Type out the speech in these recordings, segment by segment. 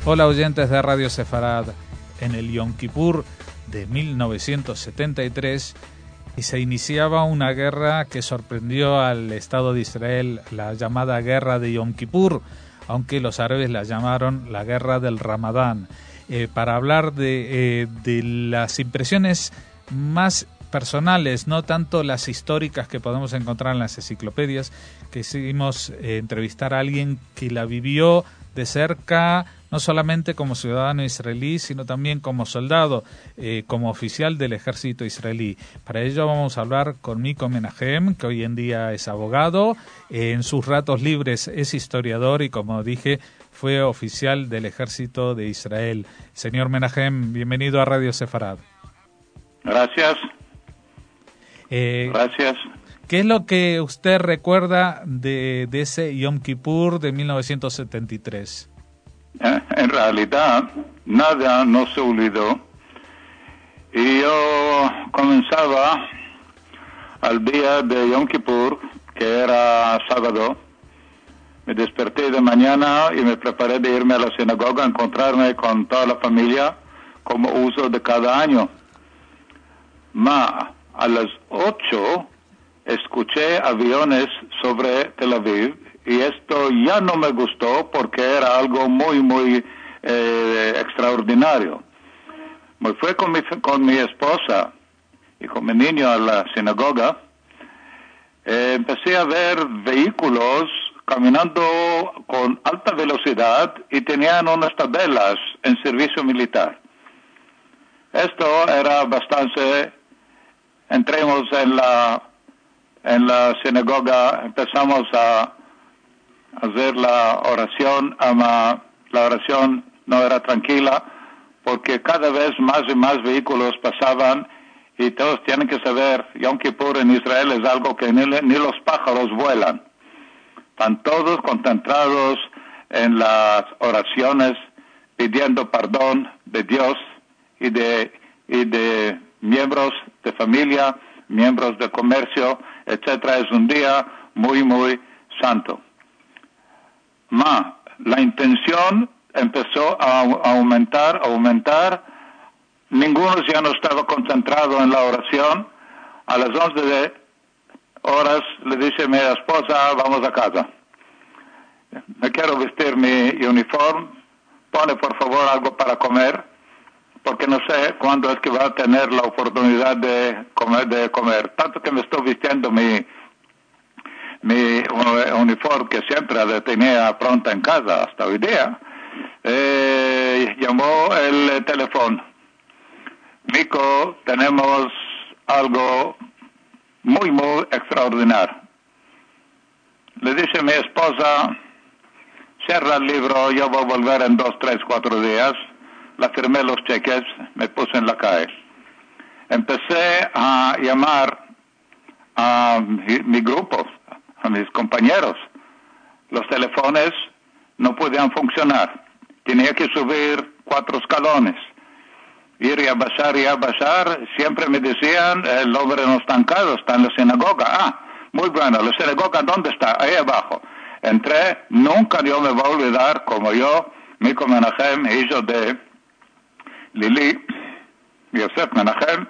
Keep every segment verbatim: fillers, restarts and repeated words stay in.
Hola oyentes de Radio Sefarad. En el Yom Kippur de mil novecientos setenta y tres y se iniciaba una guerra que sorprendió al Estado de Israel, la llamada Guerra de Yom Kippur, aunque los árabes la llamaron la Guerra del Ramadán. Eh, para hablar de, eh, de las impresiones más personales, no tanto las históricas que podemos encontrar en las enciclopedias, quisimos eh, entrevistar a alguien que la vivió de cerca, no solamente como ciudadano israelí, sino también como soldado, eh, como oficial del ejército israelí. Para ello vamos a hablar con Miko Menahem, que hoy en día es abogado, eh, en sus ratos libres es historiador y, como dije, fue oficial del ejército de Israel. Señor Menahem, bienvenido a Radio Sefarad. Gracias. Eh, Gracias. ¿Qué es lo que usted recuerda de, de ese Yom Kippur de mil novecientos setenta y tres? En realidad, nada no se olvidó. Y yo comenzaba al día de Yom Kippur, que era sábado. Me desperté de mañana y me preparé de irme a la sinagoga a encontrarme con toda la familia, como uso de cada año. Ma, a las ocho escuché aviones sobre Tel Aviv y esto ya no me gustó porque era algo muy, muy eh, extraordinario. Me fui con mi, con mi esposa y con mi niño a la sinagoga. Eh, empecé a ver vehículos caminando con alta velocidad y tenían unas tabelas en servicio militar. Esto era bastante... Entremos en la en la sinagoga, empezamos a hacer la oración, ama, la oración no era tranquila, porque cada vez más y más vehículos pasaban, y todos tienen que saber, Yom Kippur en Israel es algo que ni, ni los pájaros vuelan. Están todos concentrados en las oraciones, pidiendo perdón de Dios y de, y de miembros de familia, miembros de comercio, etcétera. Es un día muy, muy santo. Ma, la intención empezó a aumentar, a aumentar. Ninguno ya no estaba concentrado en la oración. A las once de horas le dice mi esposa, vamos a casa. Me quiero vestir mi uniforme. Pone por favor algo para comer, porque no sé cuándo es que va a tener la oportunidad de comer, de comer. Tanto que me estoy vistiendo mi, mi uniforme que siempre tenía pronta en casa hasta hoy día. Eh, llamó el teléfono. Miko, tenemos algo muy, muy extraordinario. Le dice a mi esposa, cierra el libro, yo voy a volver en dos, tres, cuatro días. La firmé los cheques, me puse en la calle. Empecé a llamar a mi, mi grupo, a mis compañeros. Los teléfonos no podían funcionar. Tenía que subir cuatro escalones. Ir y a bajar y a bajar. Siempre me decían, el hombre no está en casa, está en la sinagoga. Ah, muy bueno, la sinagoga, ¿dónde está? Ahí abajo. Entré, nunca yo me voy a olvidar, como yo, Miko Menahem, hijo de Lili, Yosef Menahem,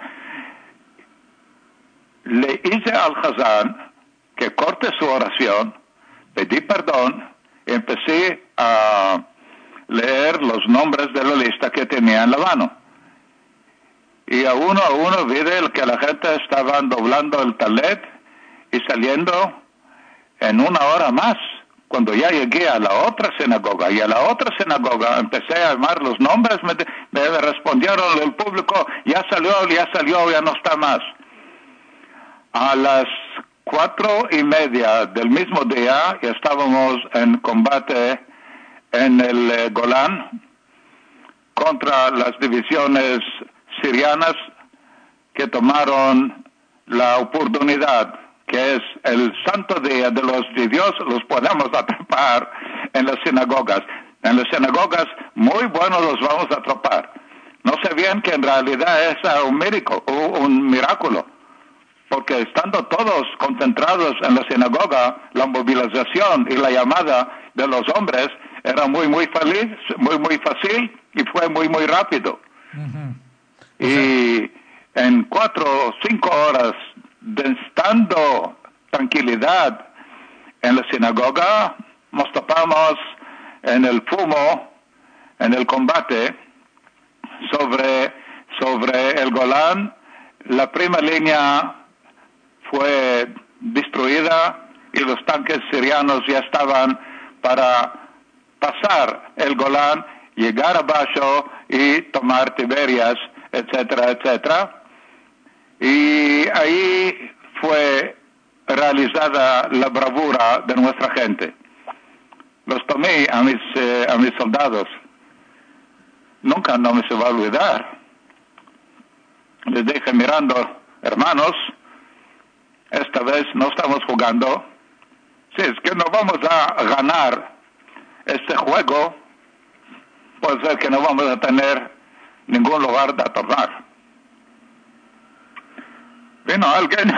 le hice al Hazán que corte su oración, pedí perdón y empecé a leer los nombres de la lista que tenía en la mano. Y a uno a uno vi que la gente estaba doblando el talet y saliendo en una hora más. Cuando ya llegué a la otra sinagoga y a la otra sinagoga empecé a llamar los nombres, me, me respondieron el público, ya salió, ya salió, ya no está más. A las cuatro y media del mismo día ya estábamos en combate en el eh, Golán contra las divisiones sirianas que tomaron la oportunidad, que es el santo día de los de Dios, los podemos atrapar en las sinagogas. En las sinagogas muy buenos los vamos a atrapar. No sé bien que en realidad es un miraculo, un milagro, porque estando todos concentrados en la sinagoga, la movilización y la llamada de los hombres era muy, muy feliz, muy, muy fácil y fue muy, muy rápido. Uh-huh. Y en cuatro o cinco horas de estando tranquilidad en la sinagoga, nos topamos en el fumo, en el combate sobre, sobre el Golán. La primera línea fue destruida y los tanques sirianos ya estaban para pasar el Golán, llegar abajo y tomar Tiberias, etcétera, etcétera. Y ahí fue realizada la bravura de nuestra gente. Los tomé a mis, eh, a mis soldados. Nunca no me se va a olvidar. Les dije mirando, hermanos, esta vez no estamos jugando. Si es que no vamos a ganar este juego, puede ser que no vamos a tener ningún lugar de tornar. Vino alguien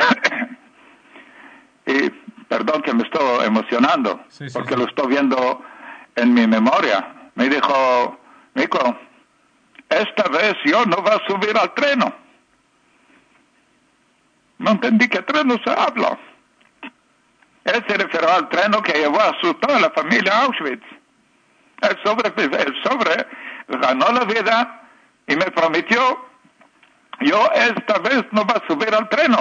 y perdón que me estoy emocionando, sí, sí, porque sí. Lo estoy viendo en mi memoria. Me dijo, Mico, esta vez yo no voy a subir al tren. No entendí qué tren se habla. Él se refirió al tren que llevó a su toda la familia a Auschwitz. El sobre, el sobre ganó la vida y me prometió, yo esta vez no voy a subir al tren.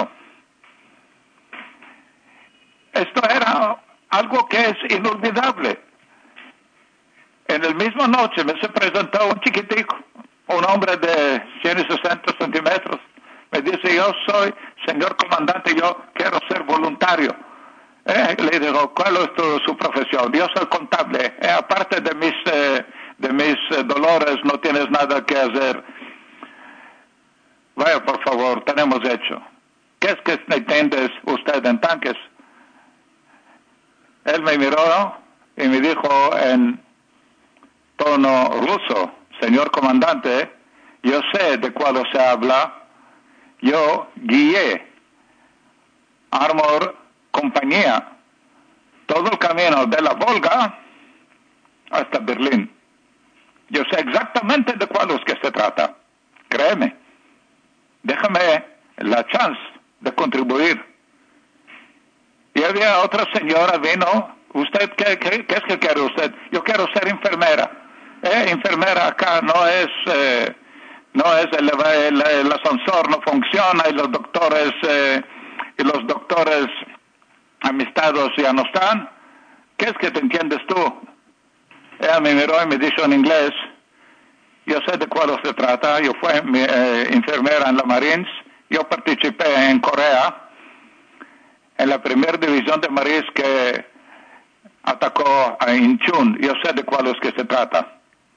Esto era algo que es inolvidable. En la misma noche me se presentó un chiquitico, un hombre de ciento sesenta centímetros. Me dice, yo soy señor comandante, yo quiero ser voluntario. Eh, le digo, ¿cuál es tu, su profesión? Yo soy contable. Eh, aparte de mis, eh, de mis eh, dolores, no tienes nada que hacer. Vaya, por favor, tenemos hecho. ¿Qué es que entiendes usted en tanques? Él me miró y me dijo en tono ruso, señor comandante, yo sé de cuál se habla. Yo guié Armor Compañía todo el camino de la Volga hasta Berlín. Yo sé exactamente de cuál es que se trata. Créeme. Déjame la chance de contribuir. Y había otra señora, vino, ¿usted qué, qué, qué es que quiere usted? Yo quiero ser enfermera. Eh, enfermera acá no es, eh, no es el, el, el ascensor no funciona y los doctores, eh, y los doctores amistados ya no están. ¿Qué es que te entiendes tú? Ella me miró y me dijo en inglés, yo sé de cuál se trata, yo fui mi, eh, enfermera en la Marines, yo participé en Corea, en la primera división de Marines que atacó a Incheon, yo sé de cuál es que se trata.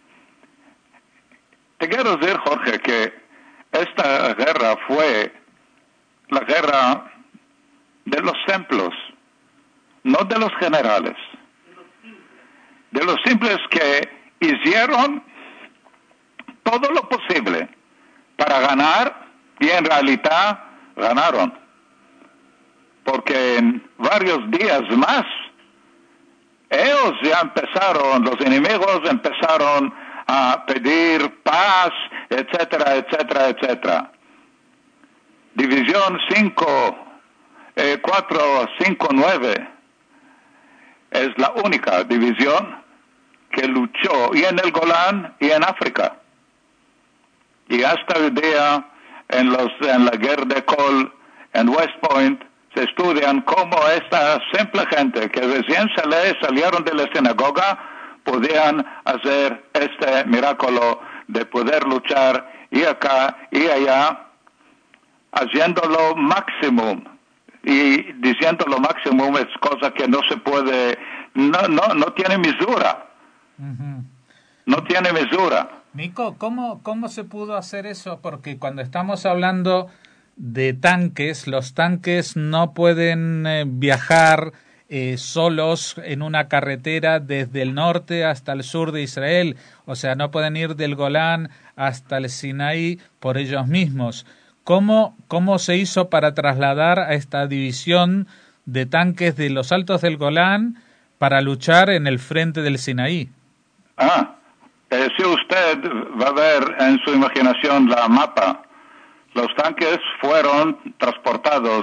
Te quiero decir, Jorge, que esta guerra fue la guerra de los templos, no de los generales, de los simples que hicieron todo lo posible para ganar y en realidad ganaron. Porque en varios días más, ellos ya empezaron, los enemigos empezaron a pedir paz, etcétera, etcétera, etcétera. División cinco, cuatro, cinco, nueve es la única división que luchó y en el Golán y en África. Y hasta hoy día en, los, en la guerra de Col, en West Point, se estudian cómo esta simple gente que recién salieron de la sinagoga podían hacer este milagro de poder luchar y acá y allá, haciendo lo máximo. Y diciendo lo máximo es cosa que no se puede, no, no, no tiene mesura. Uh-huh. No tiene mesura. Mico, ¿cómo, ¿cómo se pudo hacer eso? Porque cuando estamos hablando de tanques, los tanques no pueden eh, viajar eh, solos en una carretera desde el norte hasta el sur de Israel. O sea, no pueden ir del Golán hasta el Sinaí por ellos mismos. ¿Cómo, ¿Cómo se hizo para trasladar a esta división de tanques de los Altos del Golán para luchar en el frente del Sinaí? Ah, eh, si usted va a ver en su imaginación la mapa, los tanques fueron transportados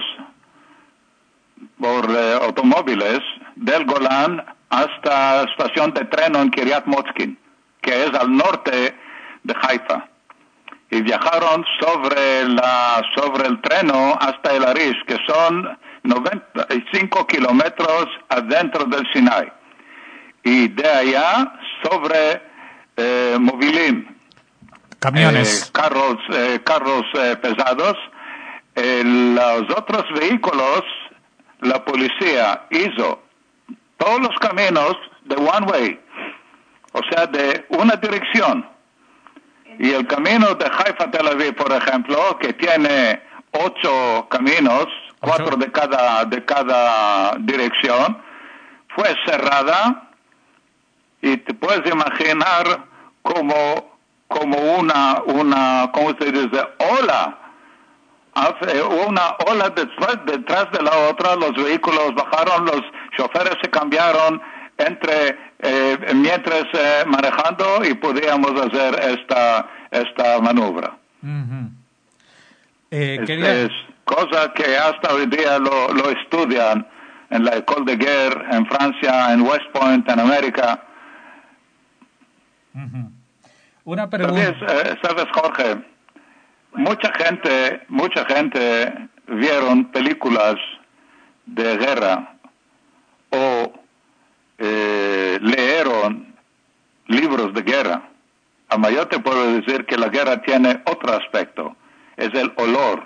por eh, automóviles del Golán hasta la estación de tren en Kiryat Motzkin, que es al norte de Haifa. Y viajaron sobre la sobre el tren hasta el Arish, que son noventa y cinco kilómetros adentro del Sinai. Y de allá sobre eh, Mobilim, camiones, eh, carros, eh, carros eh, pesados. Eh, los otros vehículos, la policía hizo todos los caminos de one way, o sea, de una dirección. Y el camino de Haifa Tel Aviv, por ejemplo, que tiene ocho caminos, cuatro de cada de cada dirección, fue cerrada, y te puedes imaginar como como una una ¿cómo se dice? ola, una ola detrás detrás de la otra. Los vehículos bajaron, los choferes se cambiaron entre eh, mientras eh, manejando, y podíamos hacer esta esta maniobra. Uh-huh. eh, es, quería... es cosa que hasta hoy día lo, lo estudian en la École de Guerre en Francia, en West Point, en América. Uh-huh. Una pregunta. ¿Sabes, eh, sabes, Jorge? Mucha gente, mucha gente vieron películas de guerra o eh, leyeron libros de guerra. A yo te puedo decir que la guerra tiene otro aspecto, es el olor.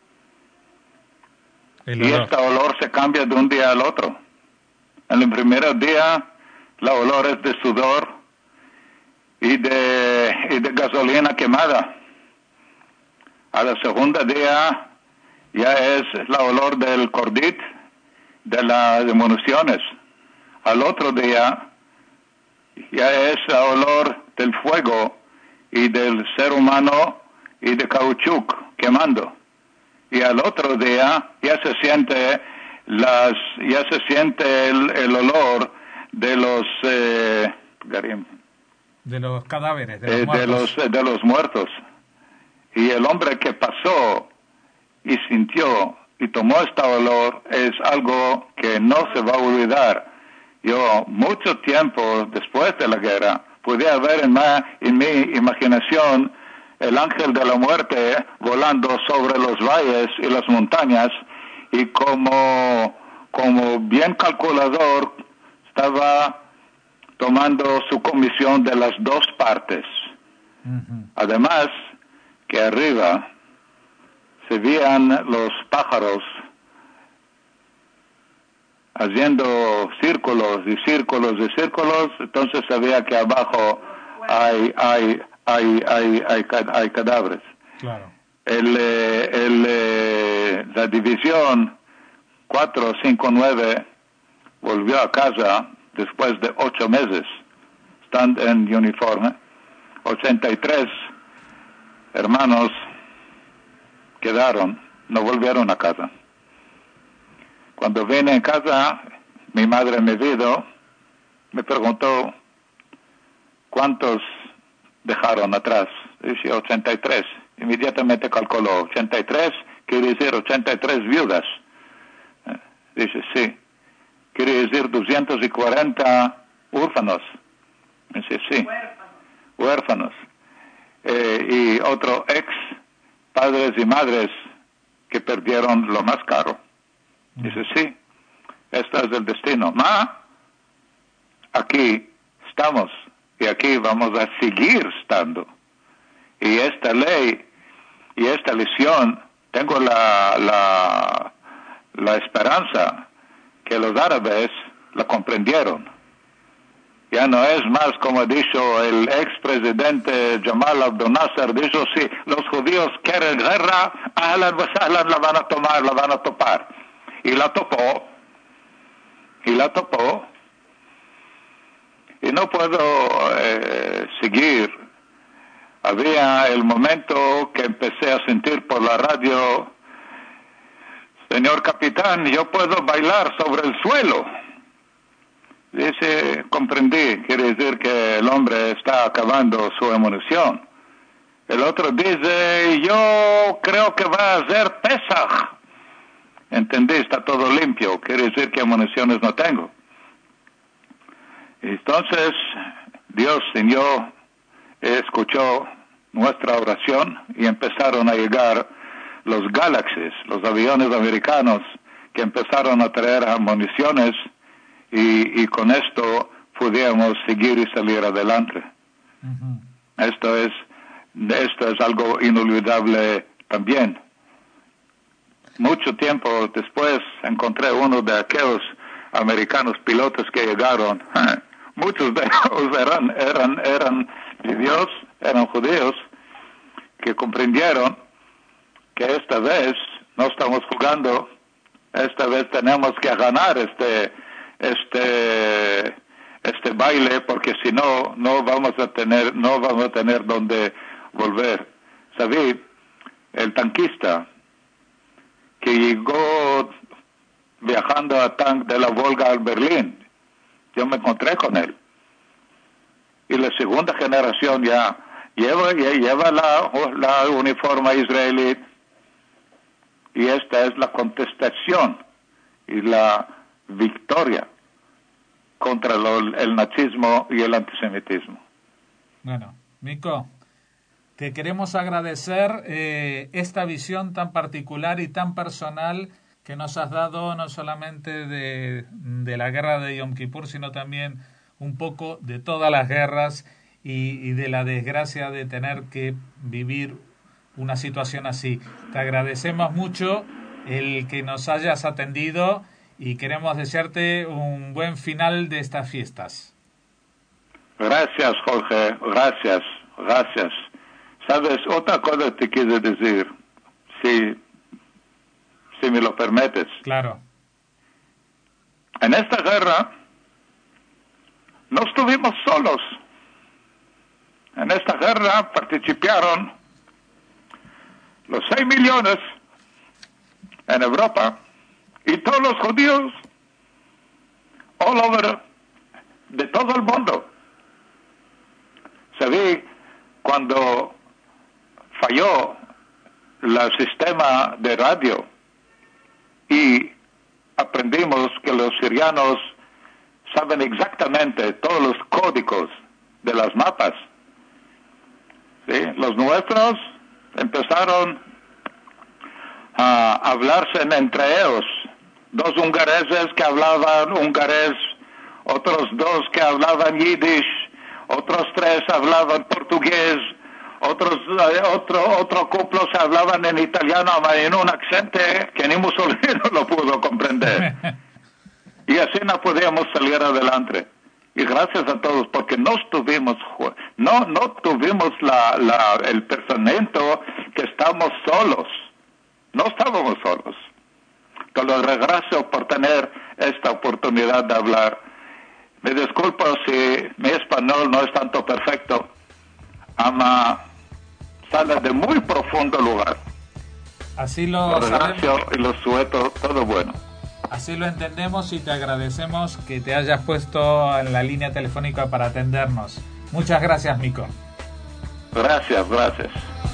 El olor. Y este olor se cambia de un día al otro. En el primer día, el olor es de sudor y de, y de gasolina quemada. A la segunda día ya es el olor del cordit, de las municiones. Al otro día ya es el olor del fuego y del ser humano y de cauchuc quemando. Y al otro día ya se siente las ya se siente el, el olor de los eh, de los cadáveres, de los, eh, de los de los muertos. Y el hombre que pasó y sintió y tomó este olor es algo que no se va a olvidar. Yo, mucho tiempo después de la guerra, podía ver en, ma, en mi imaginación el ángel de la muerte volando sobre los valles y las montañas, y como, como bien calculador estaba tomando su comisión de las dos partes. Uh-huh. Además, que arriba se veían los pájaros haciendo círculos y círculos y círculos, entonces sabía que abajo hay hay hay hay hay, hay cadáveres. Claro. El, el la división cuatro cinco nueve volvió a casa después de ocho meses, están en uniforme. ochenta y tres hermanos quedaron, no volvieron a casa. Cuando vine en casa, mi madre me vio, me preguntó cuántos dejaron atrás. Dice ochenta y tres. Inmediatamente calculó, ochenta y tres quiere decir ochenta y tres viudas. Dice, sí. Quiere decir doscientos cuarenta huérfanos. Dice, sí. Huérfanos. Huérfanos. Eh, y otro ex padres y madres que perdieron lo más caro. Dice, sí, este es el destino. Ma, aquí estamos y aquí vamos a seguir estando. Y esta ley y esta lección, tengo la, la, la esperanza que los árabes la comprendieron. Ya no es más, como ha dicho el expresidente Jamal Abdel Nasser, dijo, sí, los judíos quieren guerra, ahlan wa sahlan, la van a tomar, la van a topar. Y la topó, y la topó, y no puedo eh, seguir. Había el momento que empecé a sentir por la radio, señor capitán, yo puedo bailar sobre el suelo. Dice, comprendí, quiere decir que el hombre está acabando su munición. El otro dice, yo creo que va a ser Pesaj. Entendí, está todo limpio, quiere decir que municiones no tengo. Entonces, Dios y yo escuchó nuestra oración y empezaron a llegar los Galaxies, los aviones americanos que empezaron a traer municiones y, y con esto pudiéramos seguir y salir adelante. Uh-huh. Esto es, esto es algo inolvidable también. Mucho tiempo después encontré uno de aquellos americanos pilotos que llegaron. Muchos de ellos eran, eran, eran judíos, eran judíos que comprendieron que esta vez no estamos jugando, esta vez tenemos que ganar este, este, este baile, porque si no, no vamos a tener, no vamos a tener donde volver. ¿Sabí? El tanquista que llegó viajando a tank de la Volga al Berlín, yo me encontré con él. Y la segunda generación ya lleva, ya lleva la, la uniforme israelí. Y esta es la contestación y la victoria contra lo, el nazismo y el antisemitismo. Bueno, Miko, te queremos agradecer eh, esta visión tan particular y tan personal que nos has dado, no solamente de, de la guerra de Yom Kippur, sino también un poco de todas las guerras y, y de la desgracia de tener que vivir una situación así. Te agradecemos mucho el que nos hayas atendido y queremos desearte un buen final de estas fiestas. Gracias, Jorge, gracias, gracias. Sabes, otra cosa te quiero decir, si, si me lo permites. Claro. En esta guerra no estuvimos solos. En esta guerra participaron los seis millones en Europa y todos los judíos all over de todo el mundo. Sabí cuando falló el sistema de radio y aprendimos que los sirianos saben exactamente todos los códigos de las mapas. ¿Sí? Los nuestros empezaron a hablarse entre ellos. Dos hungareses que hablaban hungarés, otros dos que hablaban yiddish, otros tres hablaban portugués, otros otro otro cuplo se hablaban en italiano en un acento que ni Mussolini lo pudo comprender. Y así no podíamos salir adelante. Y gracias a todos, porque no tuvimos, no, no tuvimos la, la, el pensamiento que estamos solos. No estábamos solos. Te lo agradezco por tener esta oportunidad de hablar. Me disculpo si mi español no es tanto perfecto. Ama sale de muy profundo lugar. Así lo sabemos. Y lo suelto, todo bueno. Así lo entendemos y te agradecemos que te hayas puesto en la línea telefónica para atendernos. Muchas gracias, Miko. Gracias, gracias.